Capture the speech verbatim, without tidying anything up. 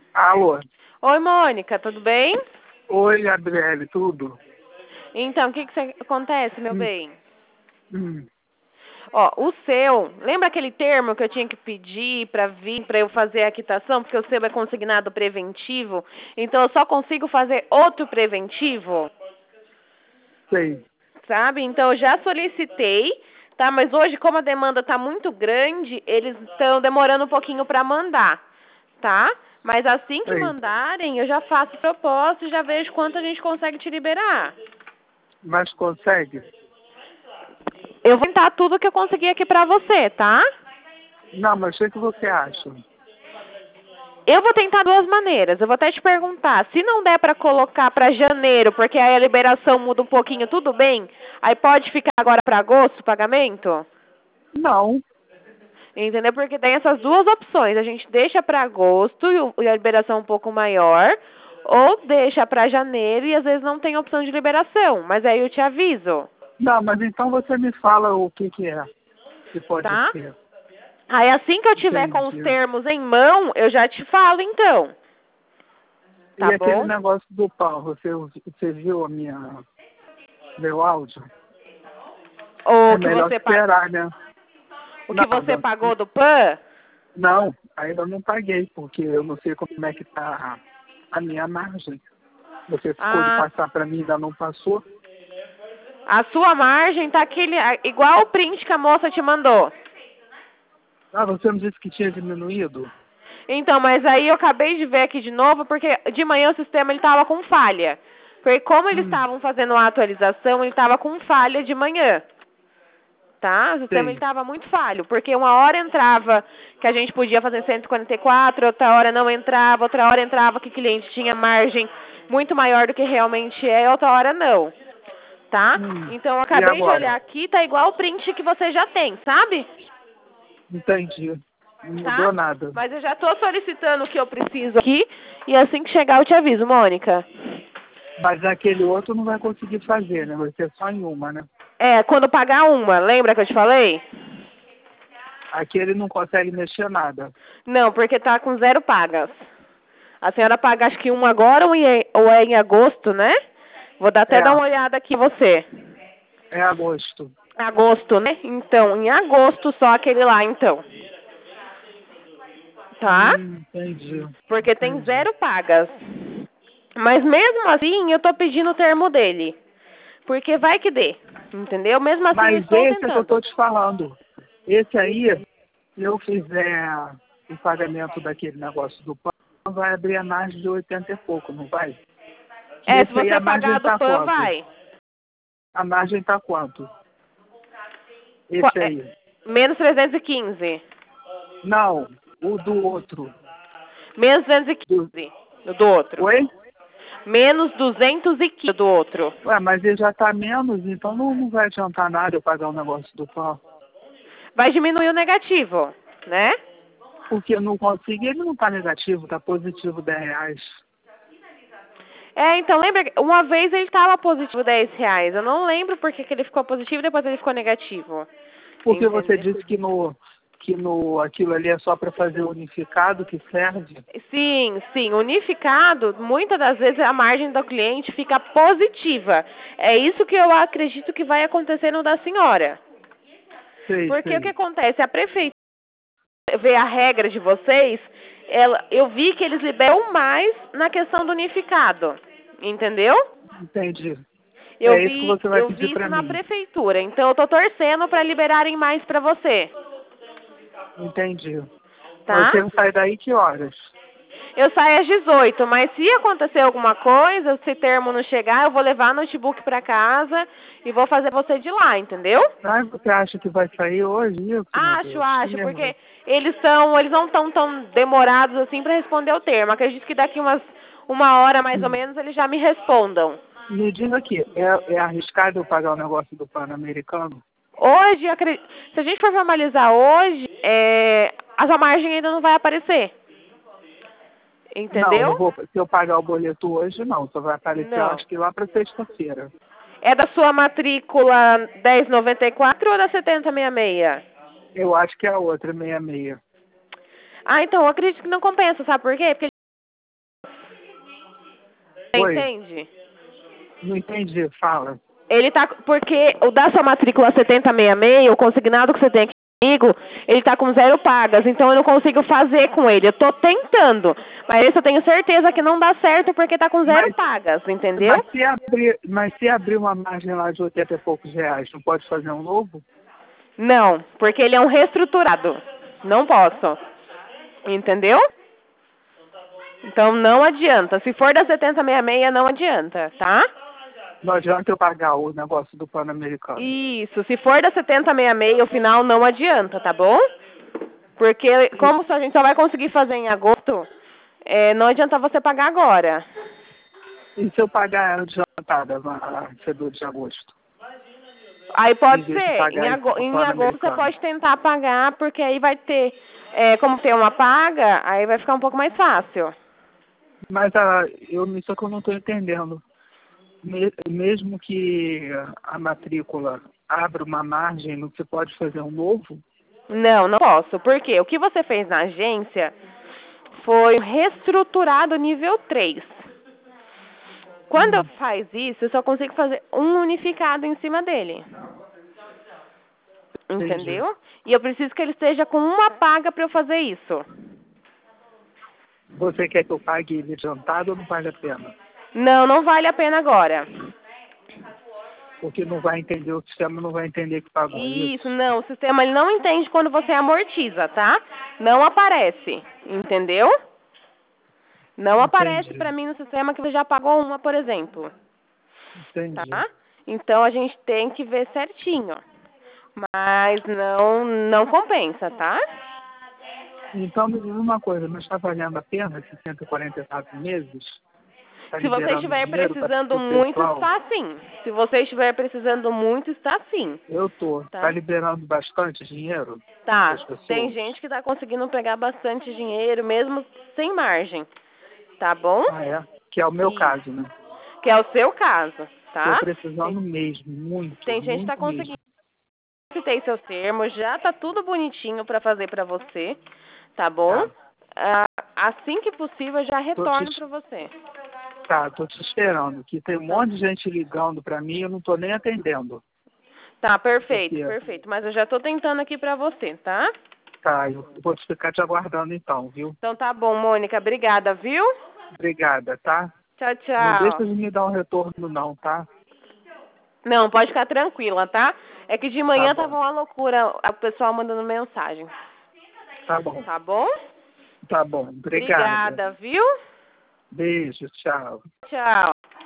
Alô? Oi, Mônica, tudo bem? Oi, Gabriele, tudo? Então, o que que cê- acontece, meu Hum, bem? hum, Ó, o seu, lembra aquele termo que eu tinha que pedir pra vir, pra eu fazer a quitação, porque o seu é consignado preventivo, então eu só consigo fazer outro preventivo, sei, sabe? Então eu já solicitei, tá? Mas hoje, como a demanda tá muito grande, eles estão demorando um pouquinho pra mandar, tá? Mas assim que sei. mandarem, eu já faço proposta e já vejo quanto a gente consegue te liberar. Mas consegue? Eu vou tentar tudo que eu conseguir aqui pra você, tá? Não, mas o que que você acha? Eu vou tentar duas maneiras. Eu vou até te perguntar, se não der pra colocar pra janeiro, porque aí a liberação muda um pouquinho, tudo bem? Aí pode ficar agora pra agosto o pagamento? Não. Entendeu? Porque tem essas duas opções. A gente deixa pra agosto e o- e a liberação um pouco maior, ou deixa pra janeiro e às vezes não tem opção de liberação. Mas aí eu te aviso, Não, mas então você me fala o que que é, que pode tá? ser. Aí assim que eu tiver com os Entendi. termos em mão, eu já te falo então. E Tá aquele bom? negócio do pão, você, você viu a minha, meu áudio? É O que melhor você, pa- esperar, né? o que você Nada. pagou do P A N? Não, ainda não paguei, porque eu não sei como é que tá a minha margem. Você ficou de Ah, passar para mim, ainda não passou. a sua margem tá aquele, a- igual o print que a moça te mandou. Ah, você me disse que tinha diminuído? Então, mas aí eu acabei de ver aqui de novo, porque de manhã o sistema ele tava com falha. Porque como eles Hum, estavam fazendo a atualização, ele tava com falha de manhã. Tá? O sistema ele sei. tava muito falho, porque uma hora entrava que a gente podia fazer cento e quarenta e quatro, outra hora não entrava, outra hora entrava que o cliente tinha margem muito maior do que realmente é, outra hora não. Tá? Hum, Então eu e acabei de olhar agora? aqui, tá igual o print que você já tem, sabe? Entendi. Não Tá? mudou nada. Mas eu já tô solicitando o que eu preciso aqui e assim que chegar eu te aviso, Mônica. Mas aquele outro não vai conseguir fazer, né? Vai ser só em uma, né? É, quando pagar uma, lembra que eu te falei? Aquele não consegue mexer nada. Não, porque tá com zero pagas. A senhora paga acho que uma agora ou em- ou é em agosto, né? Vou dar É, até dar uma olhada aqui em você. é agosto. Agosto, né? Então, em agosto só aquele lá, então. Tá? Hum, entendi. Porque tem Entendi. zero pagas. Mas mesmo assim, eu tô pedindo o termo dele. Porque vai que dê. Entendeu? Mesmo assim, eu Mas estou esse é que eu tô tentando. te falando. Esse aí, se eu fizer o pagamento daquele negócio do pão, vai abrir a margem de oitenta e pouco, não vai? E É, se esse aí você a margem pagar do tá P A N, quanto? vai. A margem tá quanto? Qua- Esse é, aí. menos trezentos e quinze. Não, o do outro. Menos duzentos e Do... quinze do outro. Oi? Menos duzentos e quinze do outro. Ué, mas ele já tá menos, então não, não vai adiantar nada eu pagar o negócio do pão. Vai diminuir o negativo, né? Porque eu não consigo, ele não tá negativo, tá positivo dez reais. É, então lembra, que uma vez ele estava positivo dez reais. Eu não lembro porque que ele ficou positivo e depois ele ficou negativo. Porque você Entendeu? disse que no que no aquilo ali é só para fazer unificado que serve. Sim, sim. Unificado, muitas das vezes a margem do cliente fica positiva. É isso que eu acredito que vai acontecer no da senhora. Sei, Porque o que sei. acontece? A prefeitura vê a regra de vocês, ela, eu vi que eles liberam mais na questão do unificado. Entendeu? Entendi. Eu É isso que vi, você vai eu pedir vi isso para na mim. prefeitura. Então eu tô torcendo para liberarem mais para você, Entendi. tá? Você sai daí que horas? Eu saio às dezoito, mas se acontecer alguma coisa, se termo não chegar, eu vou levar notebook para casa e vou fazer você de lá, entendeu? Ah, você acha que vai sair hoje isso, meu Acho, Deus? Que acho, nervoso. porque eles são, eles não estão tão demorados assim para responder o termo. Acredito que daqui umas uma hora mais ou Hum. menos eles já me respondam. Me diz aqui, é, é arriscado eu pagar o negócio do Pan-Americano? Hoje, acre- se a gente for formalizar hoje, é, a sua margem ainda não vai aparecer, Não, entendeu? não vou. Se eu pagar o boleto hoje, não. Só vai aparecer, eu Não. acho que lá para sexta-feira. É da sua matrícula dez noventa e quatro ou da setenta sessenta e seis? Eu acho que é a outra, meia meia. Ah, então, eu acredito que não compensa, sabe por quê? Porque Oi, entende? não entendi, fala. Ele tá, porque o da sua matrícula setenta sessenta e seis, o consignado que você tem aqui comigo, ele tá com zero pagas, então eu não consigo fazer com ele. Eu tô tentando, mas esse eu tenho certeza que não dá certo porque tá com zero Mas, pagas, entendeu? mas, se abrir, mas se abrir uma margem lá de oitenta e poucos reais, não pode fazer um novo? Não, porque ele é um reestruturado. Não posso. Entendeu? Então não adianta. Se for da setenta sessenta e seis, não adianta, tá? Não adianta eu pagar o negócio do Pan-Americano. Isso. Se for da setenta sessenta e seis, o final não adianta, tá bom? Porque como a gente só vai conseguir fazer em agosto, é, não adianta você pagar agora. E se eu pagar adiantada a fedor de agosto? Aí pode Em vez de ser. pagar Em, isso ago pro em agosto você Pan-Americano. pode tentar pagar, porque aí vai ter... É, como tem uma paga, aí vai ficar um pouco mais fácil. Mas a, eu, isso é que eu não estou entendendo. Me- Mesmo que a matrícula abra uma margem, não se pode fazer um novo? Não, não posso. Por quê? O que você fez na agência foi reestruturado nível três. Quando eu Hum, faz isso, eu só consigo fazer um unificado em cima dele. entendi. Entendeu? E eu preciso que ele esteja com uma paga para eu fazer isso. Você quer que eu pague ele adiantado ou não vale a pena? Não, não vale a pena agora. Porque não vai entender, o sistema não vai entender que pagou isso. Isso, não. O sistema ele não entende quando você amortiza, tá? Não aparece. Entendeu? Não aparece Entendi, para mim no sistema que você já pagou uma, por exemplo. entendi. Tá? Então a gente tem que ver certinho. Mas não, não compensa, tá? Então me diz uma coisa, mas está valendo a pena esses cento e quarenta e quatro meses? Está Se você liberando estiver dinheiro para precisando o muito, pessoal? está sim. Se você estiver precisando muito, está sim. Eu tô. Está Tá? liberando bastante dinheiro para Tá. as Tem pessoas? gente que tá conseguindo pegar bastante dinheiro, mesmo sem margem. Tá bom? Ah, é? Que é o meu Isso. caso, né? Que é o seu caso, Estou tá? precisando Tem, mesmo, muito, tem gente que tá muito mesmo. conseguindo. Tem seus termos, já tá tudo bonitinho pra fazer pra você, tá bom? Tá. Ah, assim que possível, eu já Tô te, retorno pra você. tá, tô te esperando. Que tem um Então, monte de gente ligando para mim e eu não tô nem atendendo. tá, perfeito, Porque, perfeito. Mas eu já tô tentando aqui pra você, tá? tá, eu vou ficar te aguardando então, viu? Então tá bom, Mônica. Obrigada, viu? Obrigada, tá? Tchau, Não deixa tchau. de me dar um retorno não, tá? Não, pode ficar tranquila, tá? É que de Tá manhã bom. tava uma loucura, o pessoal mandando mensagem. Tá bom. Tá bom? Tá bom. Obrigada. Obrigada, viu? Beijo, tchau. Tchau.